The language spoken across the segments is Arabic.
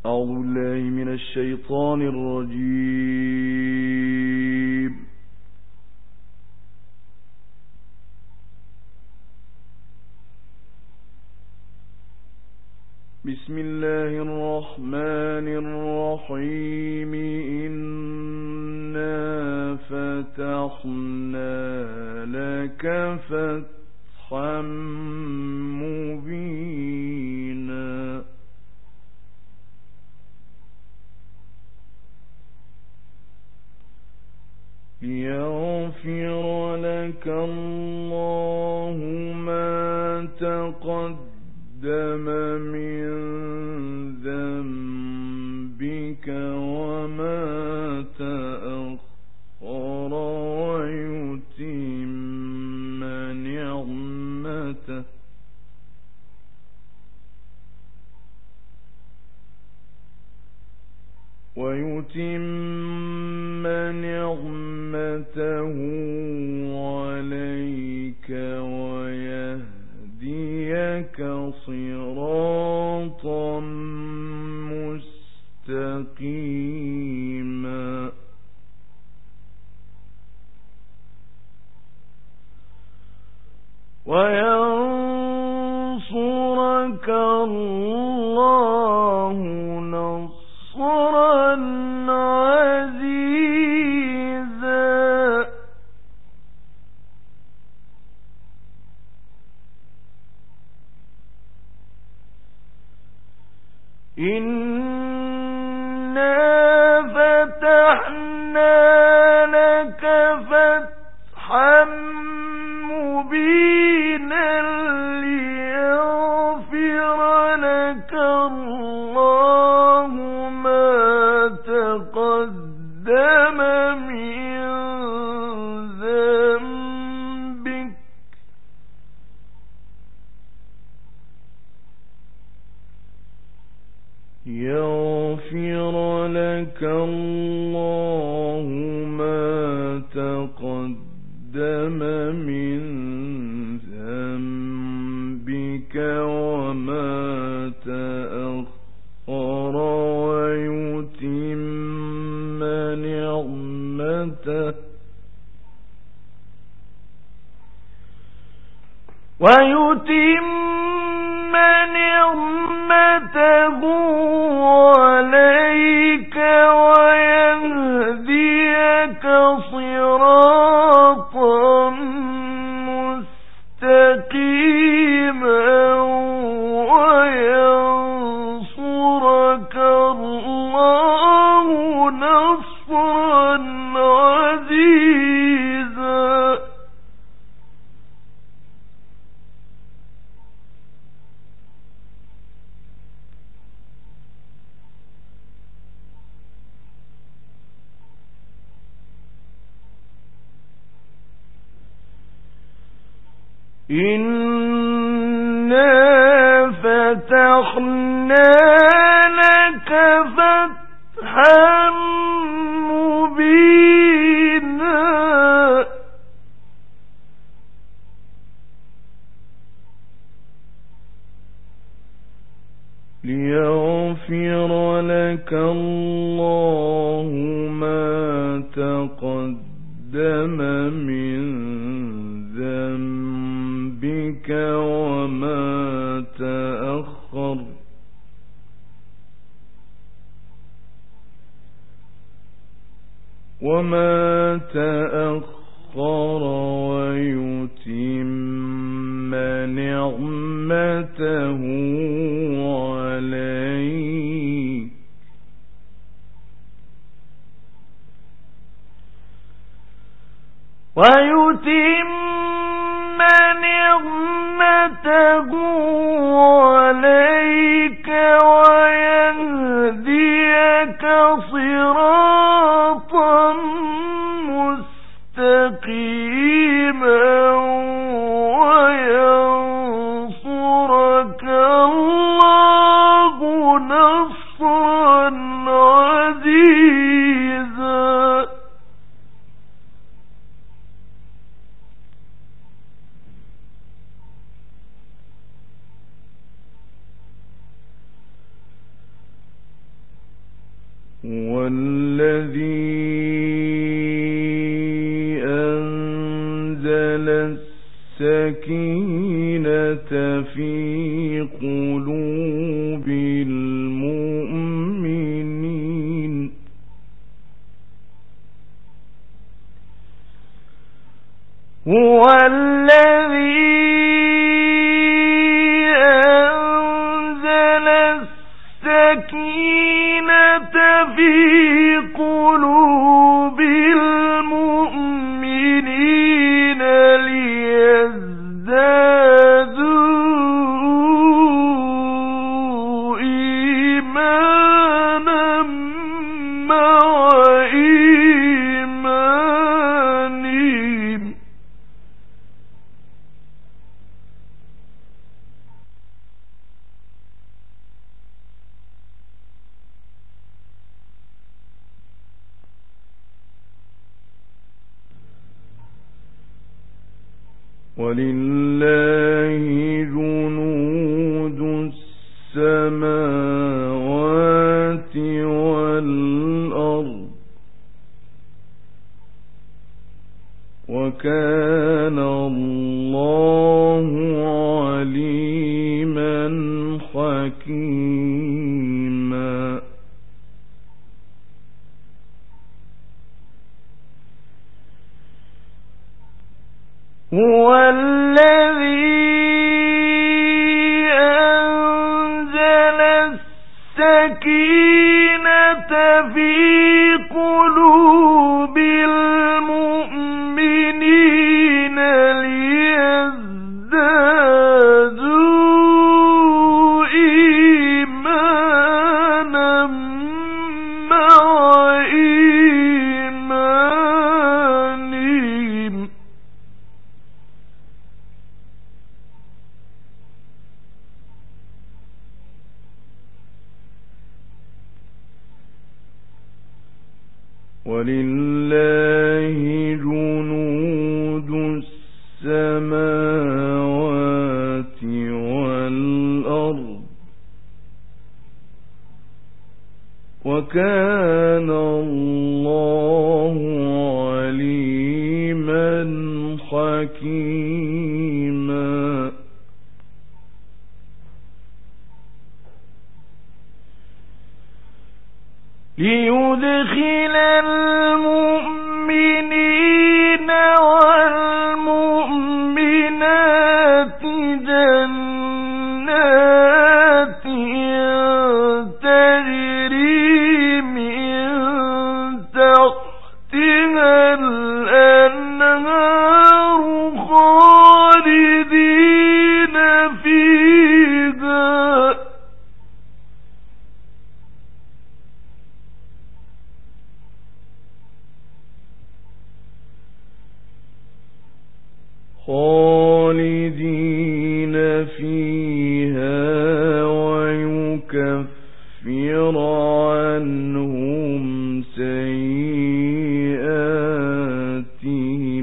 أعوذ بالله من الشيطان الرجيم. بسم الله الرحمن الرحيم. إنا فتحنا لك فتحا مبينا ليغفر لك الله ما تقدم من ذنبك وما تأخر ويتم نعمته عليك ويهديك صراطا مستقيما وينصرك الله نصرا عزيزا إنا فتحنا لك فتحا مبينا ليغفر لك الله ما تقدم من ذنبك يغفر لك الله ما تقدم من ذنبك وما تأخر ويتم نعمته عليك ويهديك صراطا مستقيما وينصرك الله نصرا عزيزا إنا فتحنا لك فتحا مبينا ليغفر لك الله ما تقدم من ذنبك وما تأخر ويتم نعمته عليك ويهديك صراطا مستقيما وينصرك الله نصرا عزيزا هو الذي أنزل السكينة في قلوب المؤمنين هو الذي أنزل السكينة في قلوب المؤمنين ليزدادوا إيمانا مع إيمانهم ولله جنود السماوات والأرض وكان الله عليما حكيما هو الذي أنزل السكينة في قلوب المؤمنين ليزدادوا إيمانا مع إيمانهم ولله جنود السماوات والأرض وكان الله عليما حكيما ليدخل المؤمنين والمؤمنات جنات تجري من تحتها الأنهار خالدين فيها ويكفر عنهم سيئاتهم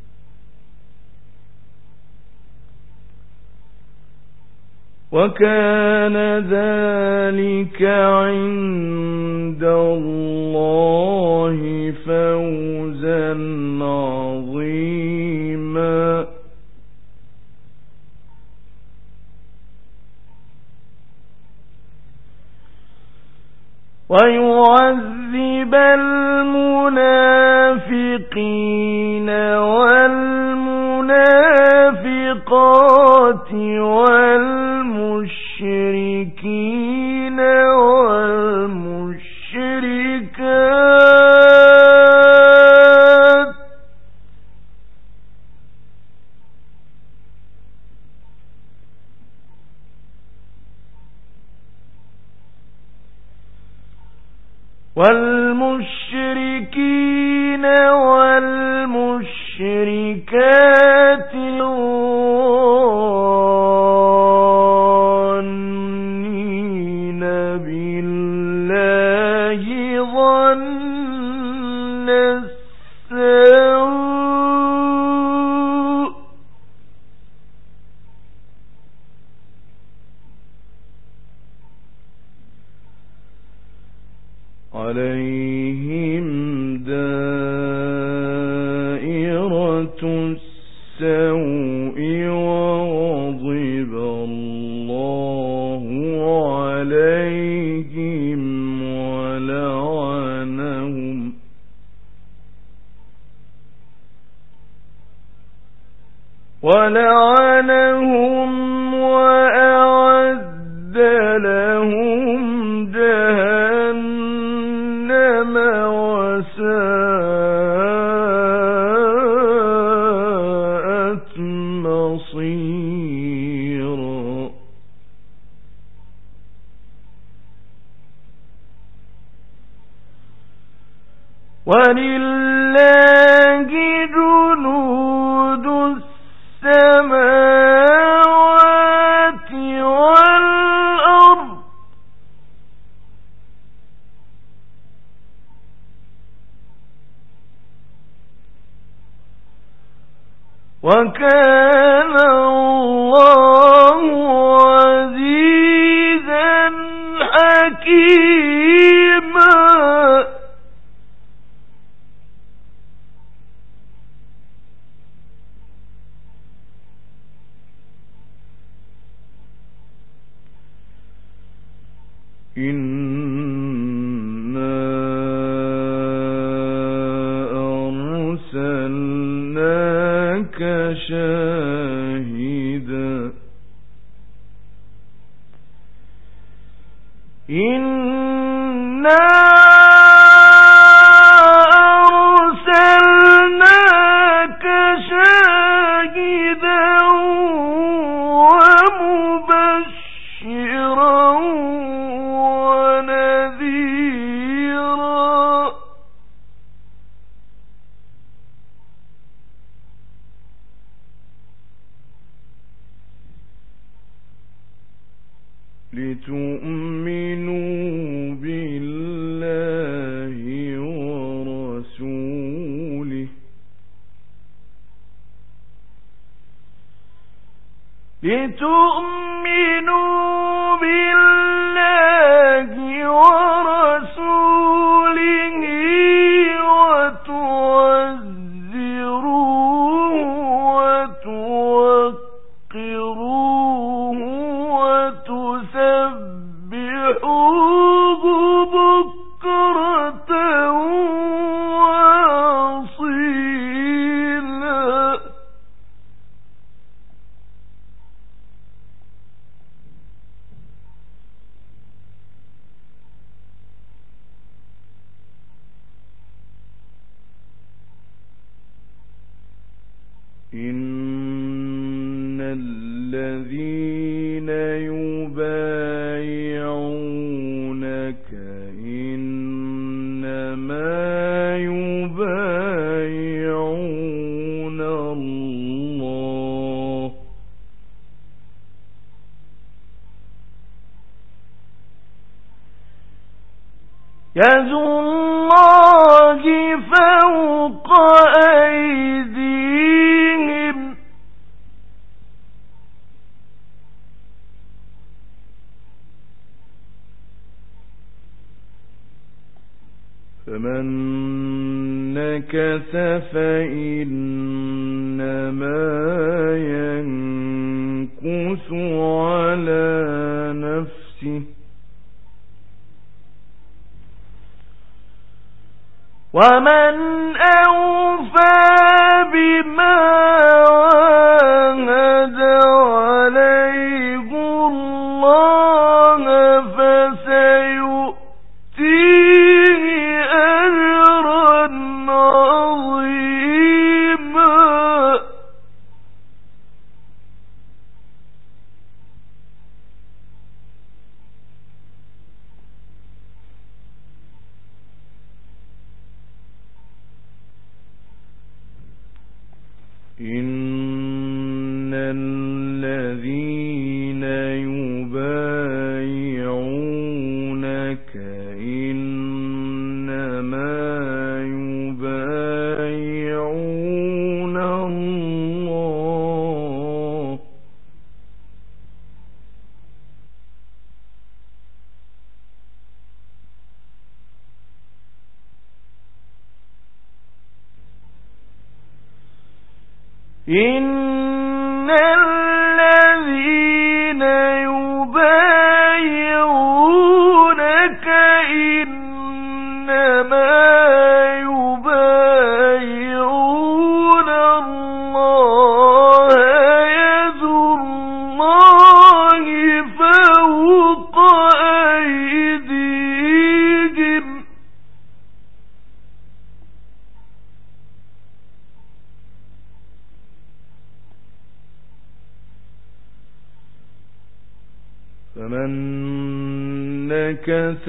وكان ذلك عند الله فوزا عظيما ويعذب المنافقين والمنافقات والمشركين والمشركات الظانين بالله ظن السوء عليهم دائرة السوء وغضب الله عليهم ولعنهم وأعد لهم جهنم وساءت مصيرا ولله جنود السماوات والأرض وكان الله عزيزا حكيما إنا أرسلناك شاهدا إنا أرسلناك شاهدا ومبشرا ونذيرا لتؤمنوا بالله ورسوله وتعزروه وتوقروه وتسبحوه بكرة وأصيلا إن الذين يبايعونك إنما يبايعون الله يد الله فوق أيديهم فمن نكث فإنما ينكث على نفسه ومن أوفى بما عاهد عليه الله فسيؤتيه أجرا عظيما إن الذين يبايعونك إنما يبايعون الله إن الذين يبايعونك إنما يبايعون الله يد الله فوق أيديهم فمن نكث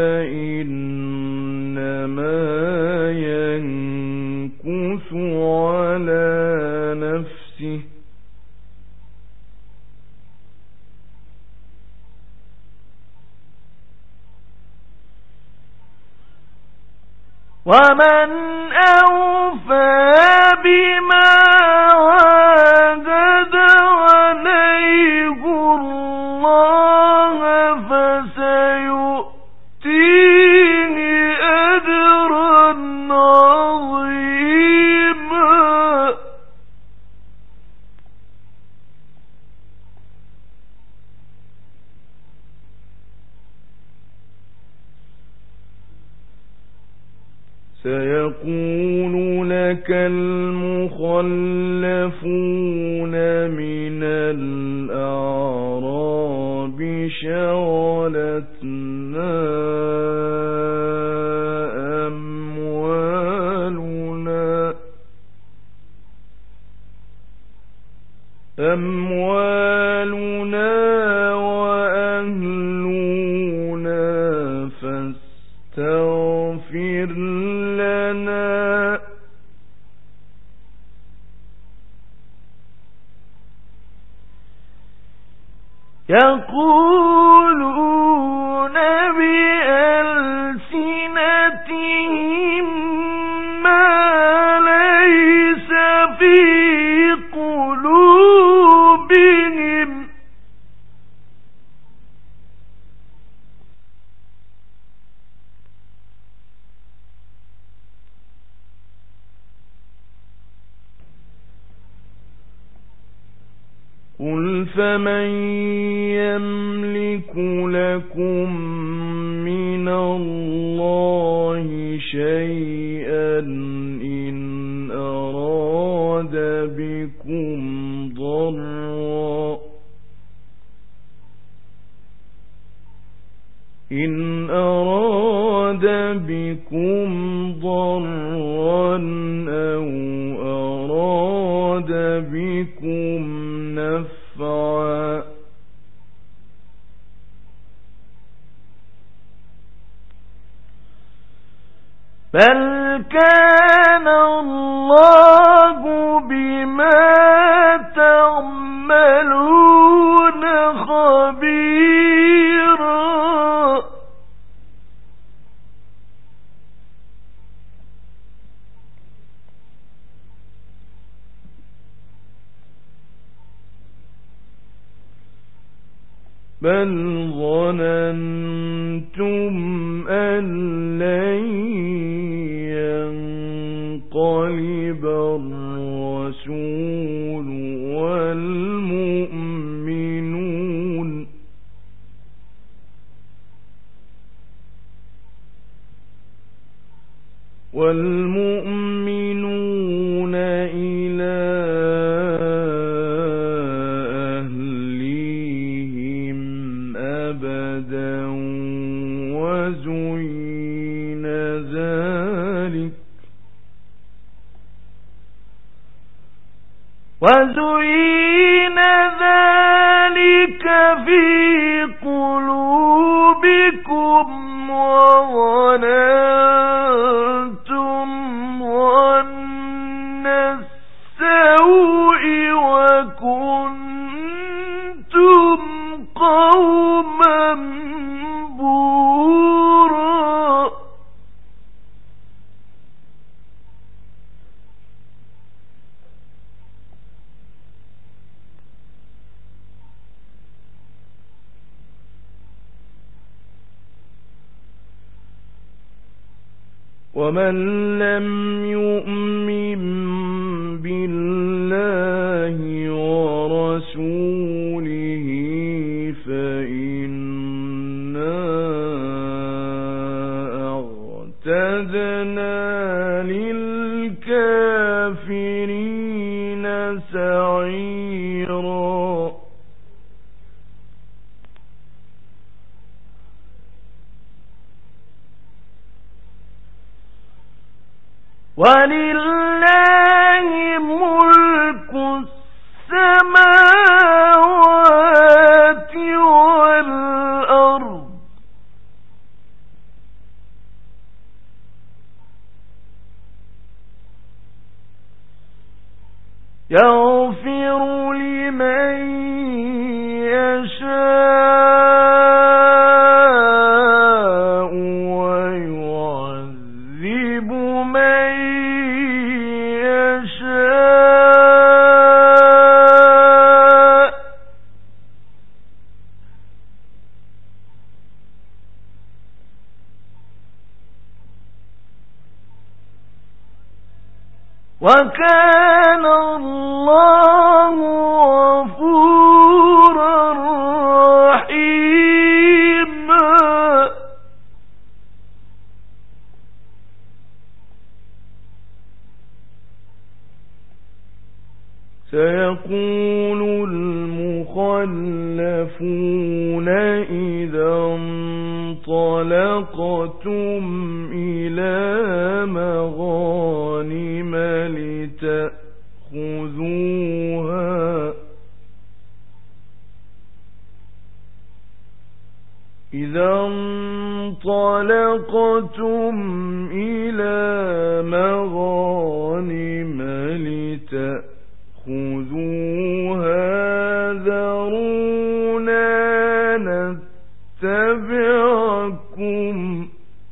فإنما ينكث على نفسه ومن أوفى بما عاهد عليه الله فسيؤتيه أجرا عظيما سيقول لك المخلفون من الأعراب شغلتنا أموالنا وأهلنا فاستغفر لنا يقولون بألسنتهم ما ليس في قلوبهم قل فمن يملك لكم من الله شيئا إن أراد بكم ضرا أو أراد بكم نفعا بل كان الله بما تعملون خبيرا بل ظننتم أن لن ينقلب الرسول والمؤمنون إلى أهليهم أبدا وزين ذلك في قلوبكم وظننتم ظن السوء وكنتم قوما بورا ومن لم يؤمن بالله ورسوله فإنا أعتدنا للكافرين سعيرا ولله ملك السماوات والأرض يغفر لمن يشاء ويعذب من يشاء وكان الله غفورا رحيما سيقول المخلفون إذا انطلقتم إلى مغانم لتأخذوها إذا انطلقتم إلى مغانم لتأخذوها ذرونا نتبعكم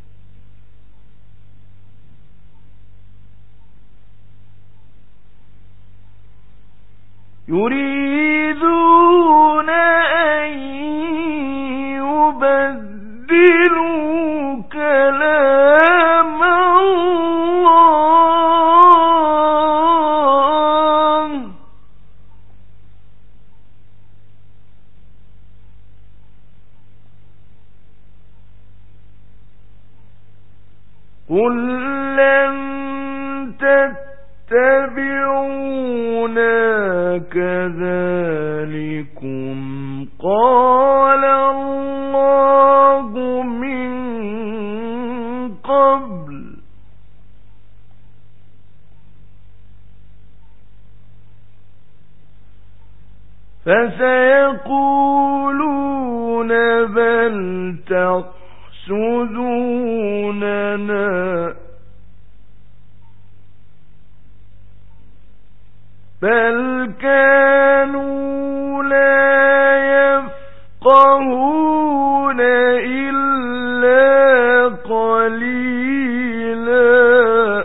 يريدون أن يبدلوا كلام الله قل لن تتبعونا كذلكم قال الله من قبل فسيقولون بل تحسدوننا بل كانوا لا يفقهون إلا قليلا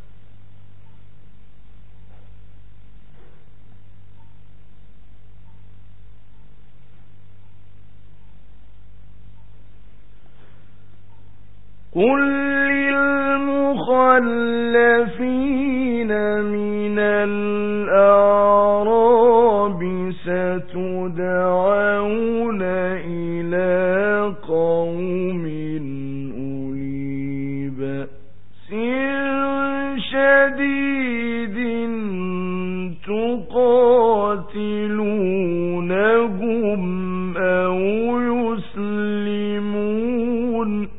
قل للمخلفين من الأعراب ستدعون إلى قوم أولي بأس شديد تقاتلونهم أو يسلمون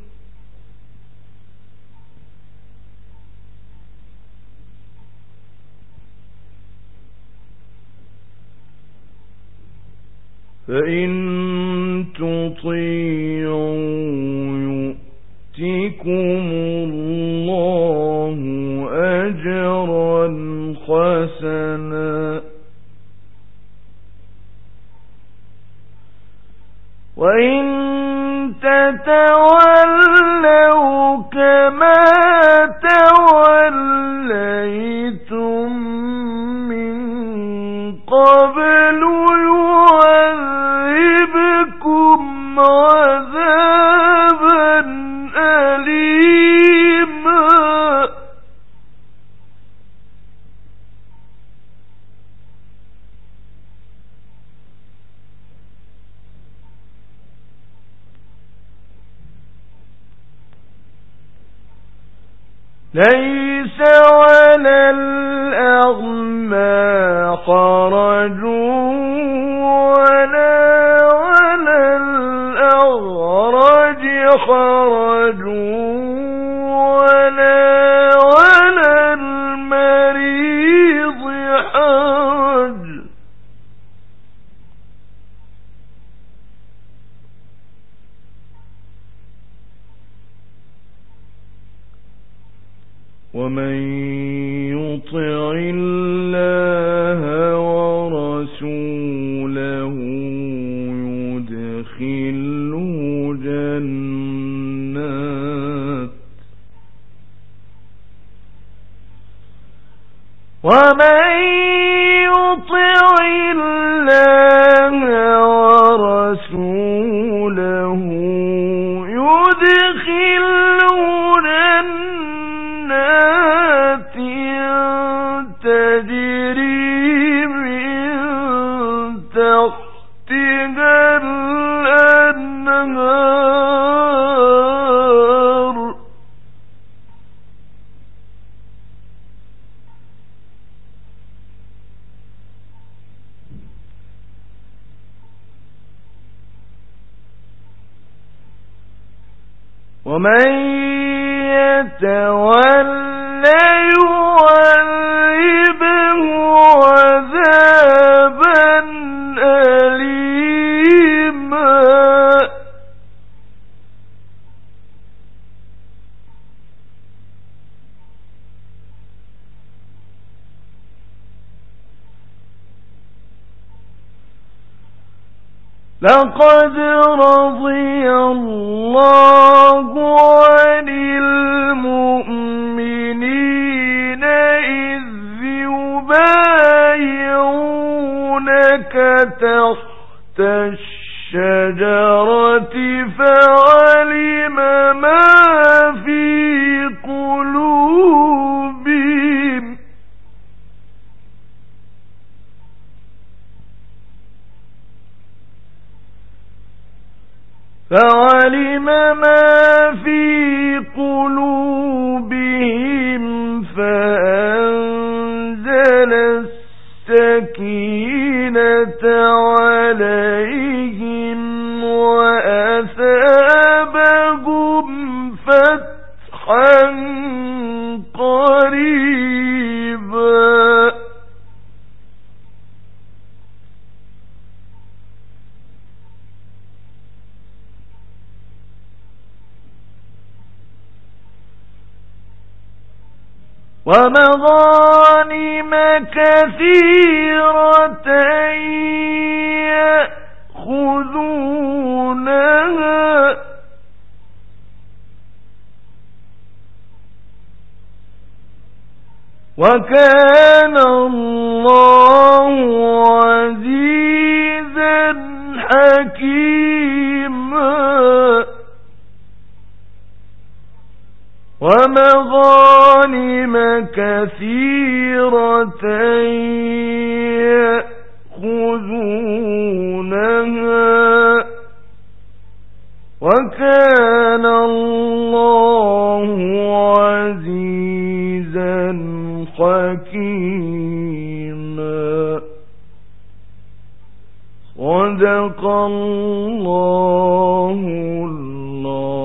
فإن تطيعوا يؤتكم الله أجرا حسنا وإن تتولوا كما توليتم من قبل يعذبكم عذابا أليما ليس على الأعمى حرج ولا على الأعرج حرج ولا على المريض حرج ومن يطع الله ورسوله يدخله جنات ومن يطع الله ورسوله يدخله جنات تجري من تحتها الأنهار ومن يتولى يعذبه عذابا أليما لقد رضي الله عن المؤمنين إذ يبايعونك تحت الشجرة فعلم ما في قلوبهم فأنزل السكينة عليهم وأثابهم فتحا قريبا ومغانم كثيرة يأخذونها وكان الله عزيزا حكيما ومغانم كثيرة يأخذونها وكان الله عزيزا حكيما صدق الله العظيم.